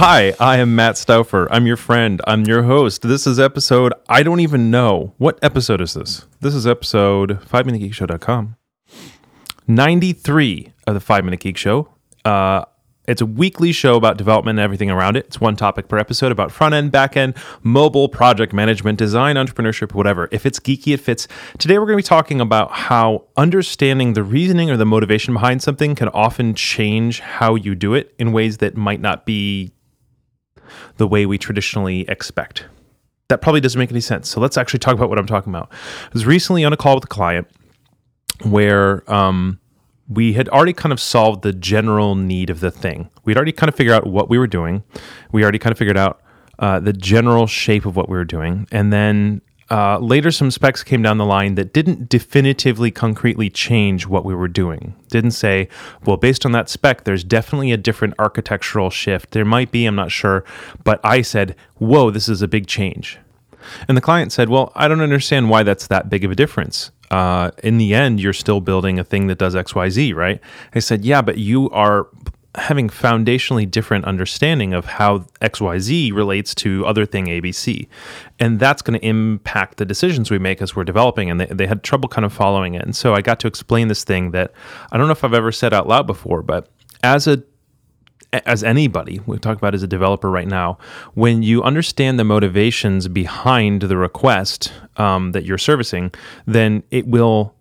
Hi, I am Matt Stauffer. I'm your friend. I'm your host. This is episode, I don't even know. What episode is this? This is episode 5minutegeekshow.com. 93 of the 5 Minute Geek Show. It's a weekly show about development and everything around it. It's one topic per episode about front end, back end, mobile, project management, design, entrepreneurship, whatever. If it's geeky, it fits. Today, we're going to be talking about how understanding the reasoning or the motivation behind something can often change how you do it in ways that might not be the way we traditionally expect. That probably doesn't make any sense. So let's actually talk about what I'm talking about. I was recently on a call with a client where we had already kind of solved the general need of the thing. We'd already kind of figured out what we were doing. We already kind of figured out the general shape of what we were doing. And then later some specs came down the line that didn't definitively, concretely change what we were doing. Didn't say, well, based on that spec, there's definitely a different architectural shift. There might be, I'm not sure. But I said, whoa, this is a big change. And the client said, well, I don't understand why that's that big of a difference. In the end, you're still building a thing that does X, Y, Z, right? I said, yeah, but you are having foundationally different understanding of how X, Y, Z relates to other thing A, B, C. And that's going to impact the decisions we make as we're developing. And they had trouble kind of following it. And so I got to explain this thing that I don't know if I've ever said out loud before, but as anybody, we talk about as a developer right now, when you understand the motivations behind the request that you're servicing, then it will,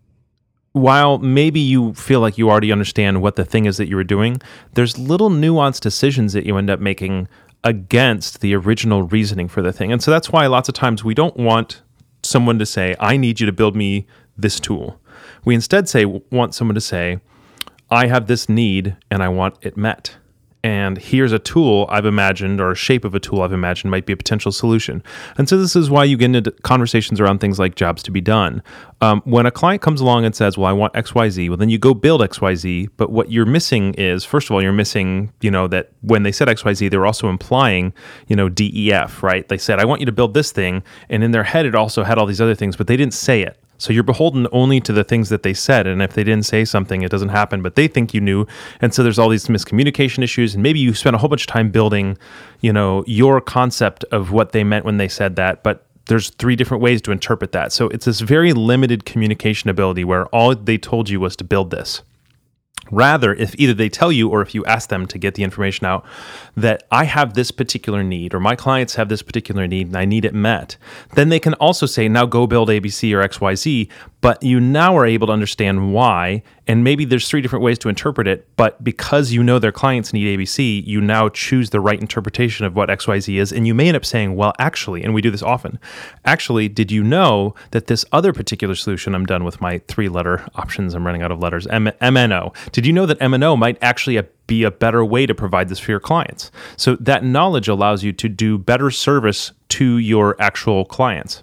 while maybe you feel like you already understand what the thing is that you were doing, there's little nuanced decisions that you end up making against the original reasoning for the thing. And so that's why lots of times we don't want someone to say, I need you to build me this tool. We instead want someone to say, I have this need and I want it met. And here's a tool I've imagined, or a shape of a tool I've imagined might be a potential solution. And so this is why you get into conversations around things like jobs to be done. When a client comes along and says, well, I want X, Y, Z, well, then you go build X, Y, Z. But what you're missing is, first of all, you're missing, that when they said X, Y, Z, they were also implying, D, E, F, right? They said, I want you to build this thing. And in their head, it also had all these other things, but they didn't say it. So you're beholden only to the things that they said. And if they didn't say something, it doesn't happen, but they think you knew. And so there's all these miscommunication issues. And maybe you spent a whole bunch of time building, your concept of what they meant when they said that. But there's 3 different ways to interpret that. So it's this very limited communication ability where all they told you was to build this. Rather, if either they tell you or if you ask them to get the information out that I have this particular need or my clients have this particular need and I need it met, then they can also say, now go build ABC or XYZ, but you now are able to understand why. And maybe there's 3 different ways to interpret it, but because you know their clients need ABC, you now choose the right interpretation of what XYZ is. And you may end up saying, well, actually, and we do this often, actually, did you know that this other particular solution, I'm done with my 3-letter options, I'm running out of letters, MNO. Did you know that MNO might actually be a better way to provide this for your clients? So that knowledge allows you to do better service to your actual clients.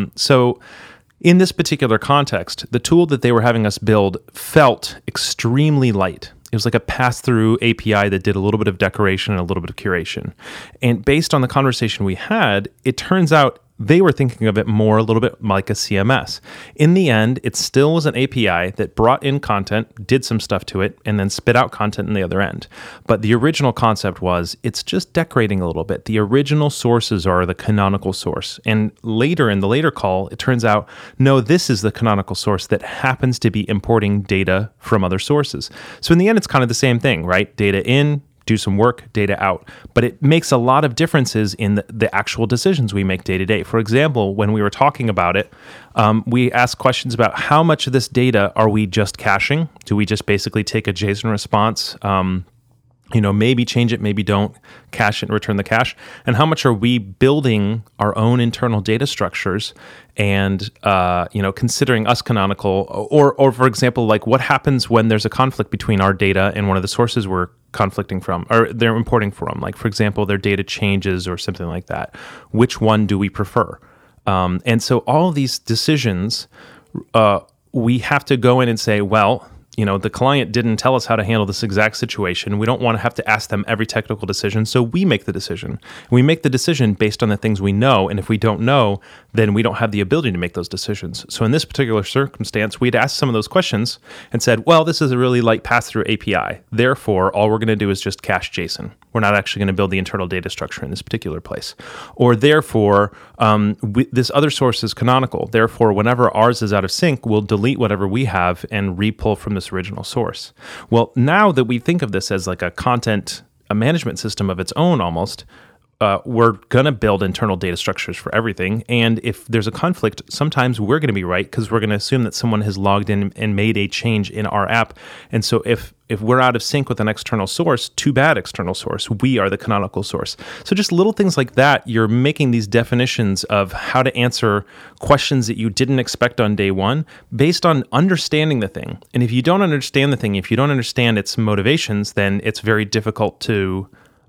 In this particular context, the tool that they were having us build felt extremely light. It was like a pass-through API that did a little bit of decoration and a little bit of curation. And based on the conversation we had, it turns out they were thinking of it more a little bit like a CMS. In the end, it still was an API that brought in content, did some stuff to it, and then spit out content on the other end. But the original concept was it's just decorating a little bit. The original sources are the canonical source. And later in the later call, it turns out, no, this is the canonical source that happens to be importing data from other sources. So in the end, it's kind of the same thing, right? Data in, do some work, data out. But it makes a lot of differences in the actual decisions we make day to day. For example, when we were talking about it, we asked questions about how much of this data are we just caching? Do we just basically take a JSON response, maybe change it, maybe don't, cache it and return the cache? And how much are we building our own internal data structures and, considering us canonical? Or for example, like what happens when there's a conflict between our data and one of the sources we're conflicting from, or they're importing from? Like, for example, their data changes or something like that. Which one do we prefer? And so all of these decisions, we have to go in and say, well, the client didn't tell us how to handle this exact situation. We don't want to have to ask them every technical decision, so we make the decision. We make the decision based on the things we know, and if we don't know, then we don't have the ability to make those decisions. So in this particular circumstance, we'd asked some of those questions and said, well, this is a really light pass-through API. Therefore, all we're going to do is just cache JSON. We're not actually going to build the internal data structure in this particular place. Or therefore, this other source is canonical. Therefore, whenever ours is out of sync, we'll delete whatever we have and repull from this original source. Well, now that we think of this as like a management system of its own almost, we're going to build internal data structures for everything. And if there's a conflict, sometimes we're going to be right because we're going to assume that someone has logged in and made a change in our app. And so if we're out of sync with an external source, too bad, external source. We are the canonical source. So just little things like that, you're making these definitions of how to answer questions that you didn't expect on day one based on understanding the thing. And if you don't understand the thing, if you don't understand its motivations, then it's very difficult to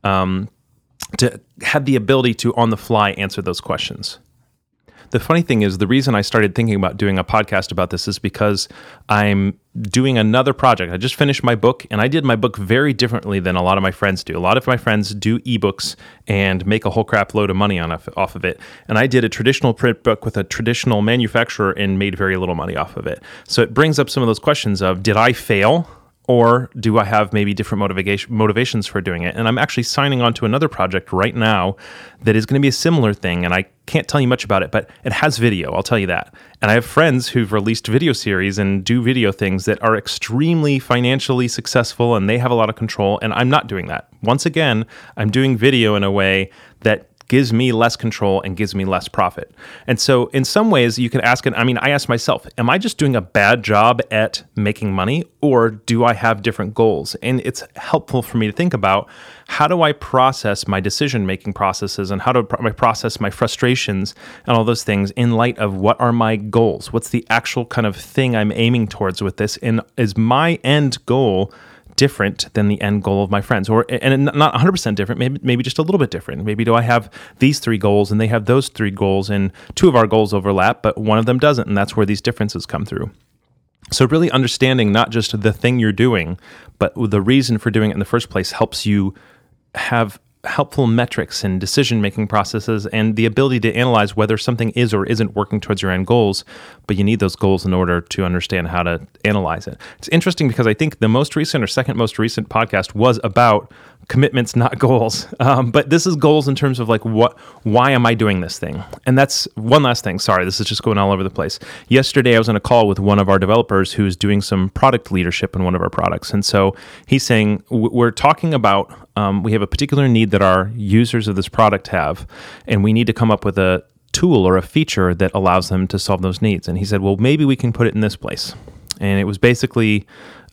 have the ability to, on the fly, answer those questions. The funny thing is, the reason I started thinking about doing a podcast about this is because I'm doing another project. I just finished my book, and I did my book very differently than a lot of my friends do. A lot of my friends do ebooks and make a whole crap load of money off of it. And I did a traditional print book with a traditional manufacturer and made very little money off of it. So it brings up some of those questions of, did I fail? Or do I have maybe different motivations for doing it? And I'm actually signing on to another project right now that is going to be a similar thing. And I can't tell you much about it, but it has video, I'll tell you that. And I have friends who've released video series and do video things that are extremely financially successful, and they have a lot of control. And I'm not doing that. Once again, I'm doing video in a way that gives me less control and gives me less profit. And so in some ways you can ask, I ask myself, am I just doing a bad job at making money, or do I have different goals? And it's helpful for me to think about, how do I process my decision-making processes, and how do I process my frustrations and all those things in light of what are my goals? What's the actual kind of thing I'm aiming towards with this? And is my end goal different than the end goal of my friends, and not 100% different, maybe just a little bit different? Maybe do I have these three goals and they have those three goals, and two of our goals overlap, but one of them doesn't, and that's where these differences come through. So really understanding not just the thing you're doing, but the reason for doing it in the first place helps you have helpful metrics and decision-making processes and the ability to analyze whether something is or isn't working towards your end goals, but you need those goals in order to understand how to analyze it. It's interesting because I think the most recent or second most recent podcast was about commitments, not goals. But this is goals in terms of like, why am I doing this thing? And that's one last thing. Sorry, this is just going all over the place. Yesterday, I was on a call with one of our developers who's doing some product leadership in one of our products. And so he's saying, we're talking about, we have a particular need that our users of this product have, and we need to come up with a tool or a feature that allows them to solve those needs. And he said, well, maybe we can put it in this place. And it was basically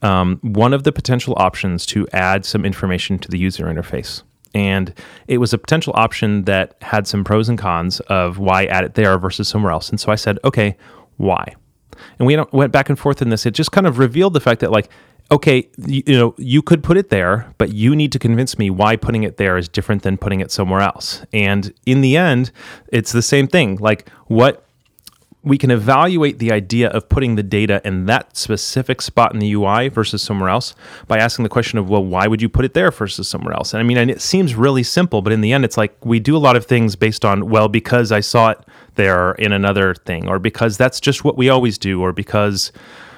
one of the potential options to add some information to the user interface. And it was a potential option that had some pros and cons of why add it there versus somewhere else. And so I said, okay, why? And we went back and forth in this. It just kind of revealed the fact that, like, okay, you could put it there, but you need to convince me why putting it there is different than putting it somewhere else. And in the end, it's the same thing. Like, what we can evaluate the idea of putting the data in that specific spot in the UI versus somewhere else by asking the question of, well, why would you put it there versus somewhere else? And and it seems really simple, but in the end, it's like we do a lot of things based on, well, because I saw it there in another thing, or because that's just what we always do, or because,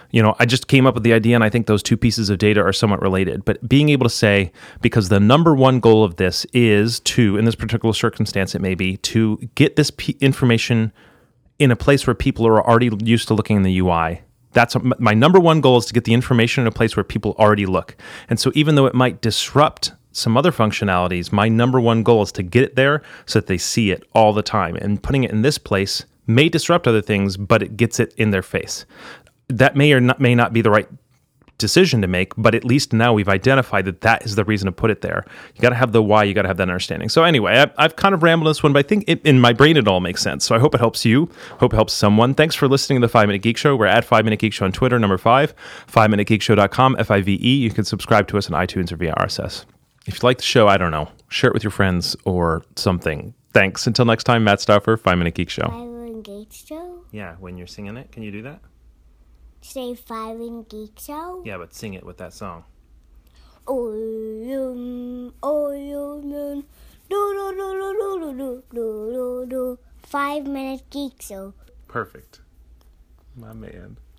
I just came up with the idea and I think those two pieces of data are somewhat related. But being able to say, because the number one goal of this is to, in this particular circumstance, it may be to get this information in a place where people are already used to looking in the UI. That's my number one goal, is to get the information in a place where people already look. And so even though it might disrupt some other functionalities, my number one goal is to get it there so that they see it all the time. And putting it in this place may disrupt other things, but it gets it in their face. That may or may not be the right decision to make, but at least now we've identified that is the reason to put it there. You got to have the why, you got to have that understanding. So anyway, I've kind of rambled this one, but I think in my brain it all makes sense. So I hope it helps you, hope it helps someone. Thanks for listening to the 5 Minute Geek Show. We're at 5 Minute Geek Show on Twitter, number 5, 5minutegeekshow.com, FIVE. You can subscribe to us on iTunes or via RSS. If you like the show, I don't know, share it with your friends or something. Thanks. Until next time, Matt Stauffer, 5 Minute Geek Show. 5 Minute Geek Show? Yeah, when you're singing it, can you do that? say 5 in Geek Show? Yeah, but sing it with that song. Oh, moon, do do do do do do do do do. 5 minute Geek Show. Perfect. My man.